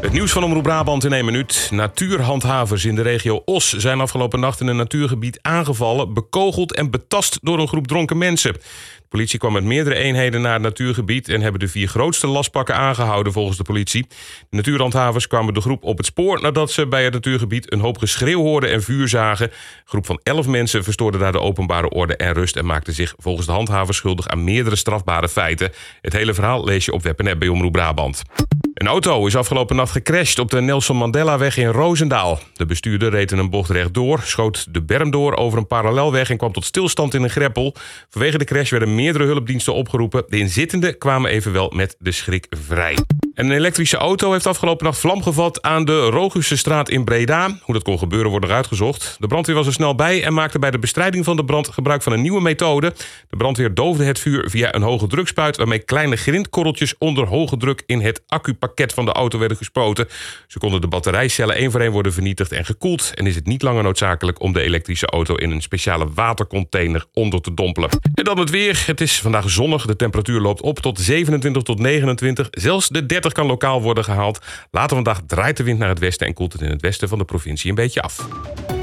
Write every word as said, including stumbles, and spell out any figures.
Het nieuws van Omroep Brabant in één minuut. Natuurhandhavers in de regio Os zijn afgelopen nacht in een natuurgebied aangevallen, bekogeld en betast door een groep dronken mensen. De politie kwam met meerdere eenheden naar het natuurgebied en hebben de vier grootste lastpakken aangehouden volgens de politie. De natuurhandhavers kwamen de groep op het spoor nadat ze bij het natuurgebied een hoop geschreeuw hoorden en vuur zagen. Een groep van elf mensen verstoorde daar de openbare orde en rust en maakte zich volgens de handhavers schuldig aan meerdere strafbare feiten. Het hele verhaal lees je op web en app bij Omroep Brabant. Een auto is afgelopen nacht gecrashed op de Nelson Mandelaweg in Roosendaal. De bestuurder reed in een bocht rechtdoor, schoot de berm door over een parallelweg en kwam tot stilstand in een greppel. Vanwege de crash werden meerdere hulpdiensten opgeroepen. De inzittenden kwamen evenwel met de schrik vrij. En een elektrische auto heeft afgelopen nacht vlam gevat aan de Rogusse-straat in Breda. Hoe dat kon gebeuren wordt nog uitgezocht. De brandweer was er snel bij en maakte bij de bestrijding van de brand gebruik van een nieuwe methode. De brandweer doofde het vuur via een hoge drukspuit waarmee kleine grindkorreltjes onder hoge druk in het accupakket van de auto werden gespoten. Zo konden de batterijcellen één voor één worden vernietigd en gekoeld en is het niet langer noodzakelijk om de elektrische auto in een speciale watercontainer onder te dompelen. En dan het weer. Het is vandaag zonnig. De temperatuur loopt op tot zevenentwintig tot negenentwintig. Zelfs de dertig kan lokaal worden gehaald. Later vandaag draait de wind naar het westen en koelt het in het westen van de provincie een beetje af.